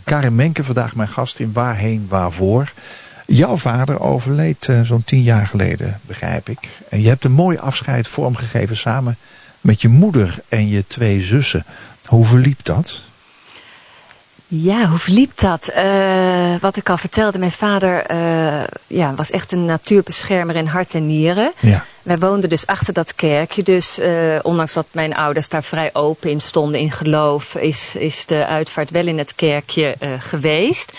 Karin Menke, vandaag mijn gast in Waarheen Waarvoor. Jouw vader overleed zo'n 10 jaar geleden, begrijp ik. En je hebt een mooi afscheid vormgegeven samen met je moeder en je 2 zussen. Hoe verliep dat? Ja, hoe verliep dat? Wat ik al vertelde, mijn vader was echt een natuurbeschermer in hart en nieren. Ja. Wij woonden dus achter dat kerkje. Dus ondanks dat mijn ouders daar vrij open in stonden in geloof, is de uitvaart wel in het kerkje geweest.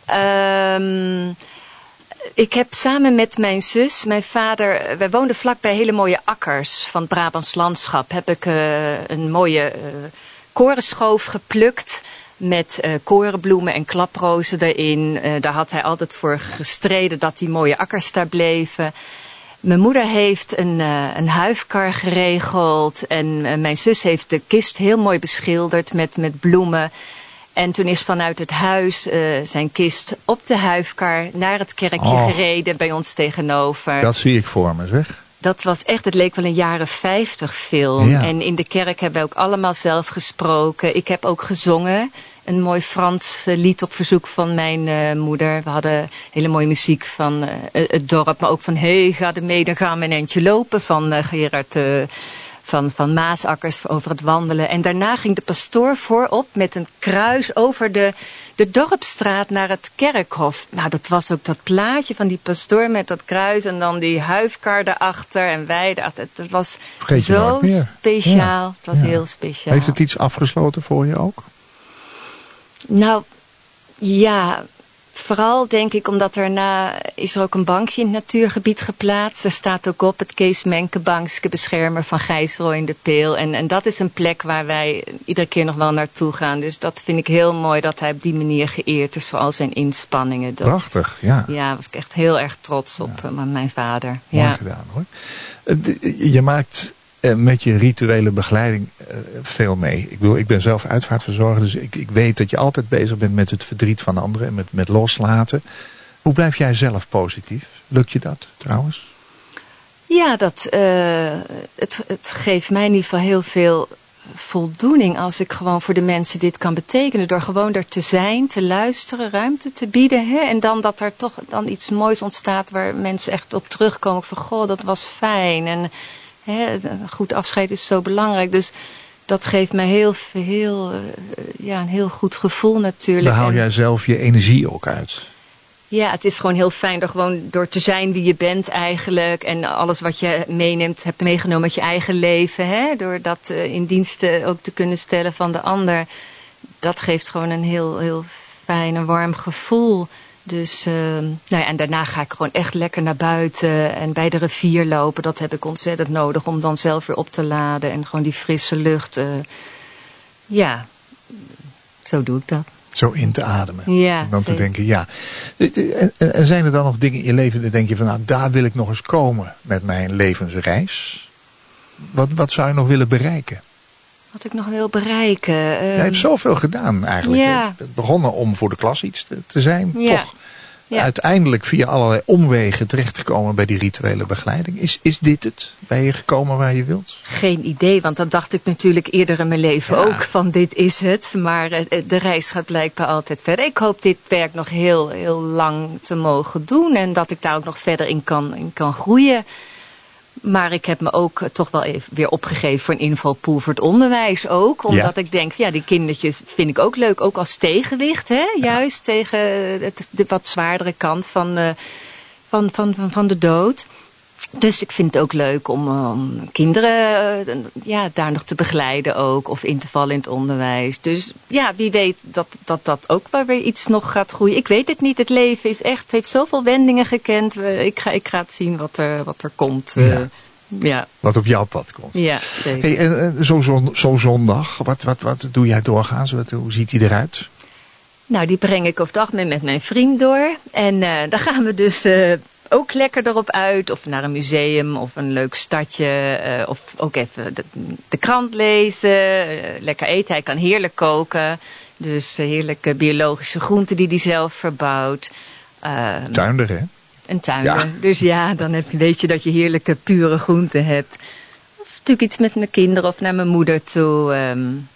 Ik heb samen met mijn zus, mijn vader, wij woonden vlakbij hele mooie akkers van het Brabants landschap. Heb ik een mooie korenschoof geplukt met korenbloemen en klaprozen erin. Daar had hij altijd voor gestreden dat die mooie akkers daar bleven. Mijn moeder heeft een huifkar geregeld en mijn zus heeft de kist heel mooi beschilderd met bloemen. En toen is vanuit het huis zijn kist op de huifkar naar het kerkje gereden bij ons tegenover. Dat zie ik voor me, zeg. Dat was echt, het leek wel een jaren 50 film. Ja. En in de kerk hebben we ook allemaal zelf gesproken. Ik heb ook gezongen. Een mooi Frans lied op verzoek van mijn moeder. We hadden hele mooie muziek van het dorp. Maar ook van ga er mee, dan gaan we een eindje lopen. Van Gerard van Maasakkers over het wandelen. En daarna ging de pastoor voorop met een kruis over de dorpsstraat naar het kerkhof. Nou, dat was ook dat plaatje van die pastoor met dat kruis en dan die huifkar daarachter en wij daarachter. Het was zo speciaal. Ja. Het was heel speciaal. Heeft het iets afgesloten voor je ook? Nou, ja, vooral denk ik omdat daarna is er ook een bankje in het natuurgebied geplaatst. Er staat ook op het Kees Menke bankske, beschermer van Gijsrooy in de Peel. En dat is een plek waar wij iedere keer nog wel naartoe gaan. Dus dat vind ik heel mooi dat hij op die manier geëerd is voor al zijn inspanningen. Prachtig, ja. Ja, daar was ik echt heel erg trots op mijn vader. Mooi gedaan hoor. Je maakt met je rituele begeleiding veel mee. Ik bedoel, ik ben zelf uitvaartverzorger, dus ik weet dat je altijd bezig bent met het verdriet van anderen en met loslaten. Hoe blijf jij zelf positief? Lukt je dat trouwens? Ja, het geeft mij in ieder geval heel veel voldoening als ik gewoon voor de mensen dit kan betekenen. Door gewoon er te zijn, te luisteren, ruimte te bieden. Hè? En dan dat er toch dan iets moois ontstaat waar mensen echt op terugkomen. Van goh, dat was fijn. En een goed afscheid is zo belangrijk. Dus dat geeft mij een heel goed gevoel natuurlijk. Daar haal jij zelf je energie ook uit. Ja, het is gewoon heel fijn door te zijn wie je bent eigenlijk. En alles wat je hebt meegenomen uit je eigen leven. Hè? Door dat in dienst ook te kunnen stellen van de ander. Dat geeft gewoon een heel fijn en warm gevoel. Dus, en daarna ga ik gewoon echt lekker naar buiten en bij de rivier lopen. Dat heb ik ontzettend nodig om dan zelf weer op te laden. En gewoon die frisse lucht. Zo doe ik dat. Zo in te ademen. Ja, en dan zeker. te denken, ja. En zijn er dan nog dingen in je leven, dan denk je van, nou, daar wil ik nog eens komen met mijn levensreis. Wat zou je nog willen bereiken? Wat ik nog wil bereiken? Je hebt zoveel gedaan eigenlijk. Ja. Je bent begonnen om voor de klas iets te zijn. Ja. Toch uiteindelijk via allerlei omwegen terechtgekomen bij die rituele begeleiding. Is dit het? Ben je gekomen waar je wilt? Geen idee, want dat dacht ik natuurlijk eerder in mijn leven ook. Van dit is het. Maar de reis gaat blijkbaar altijd verder. Ik hoop dit werk nog heel, heel lang te mogen doen. En dat ik daar ook nog verder in kan groeien. Maar ik heb me ook toch wel even weer opgegeven voor een invalpool voor het onderwijs ook. Omdat ik denk, die kindertjes vind ik ook leuk. Ook als tegenwicht, hè? Juist tegen de wat zwaardere kant van de dood. Dus ik vind het ook leuk om kinderen daar nog te begeleiden ook. Of in te vallen in het onderwijs. Dus wie weet dat ook wel weer iets nog gaat groeien. Ik weet het niet. Het leven heeft zoveel wendingen gekend. Ik ga het zien wat er komt. Wat op jouw pad komt. Ja, zeker. En zo'n zondag, wat doe jij doorgaans? Hoe ziet die eruit? Nou, die breng ik overdag met mijn vriend door. En dan gaan we dus ook lekker erop uit. Of naar een museum of een leuk stadje. Of ook even de krant lezen. Lekker eten. Hij kan heerlijk koken. Dus heerlijke biologische groenten die hij zelf verbouwt. Tuinder, hè? Een tuinder. Ja. Dus dan weet je dat je heerlijke pure groenten hebt. Of natuurlijk iets met mijn kinderen of naar mijn moeder toe.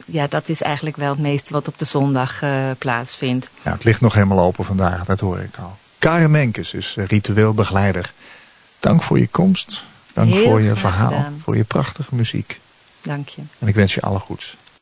ja, dat is eigenlijk wel het meeste wat op de zondag plaatsvindt. Ja, het ligt nog helemaal open vandaag, dat hoor ik al. Karen Menkes is ritueel begeleider. Dank voor je komst. Dank Heel voor je graag verhaal. gedaan. Voor je prachtige muziek. Dank je. En ik wens je alle goeds.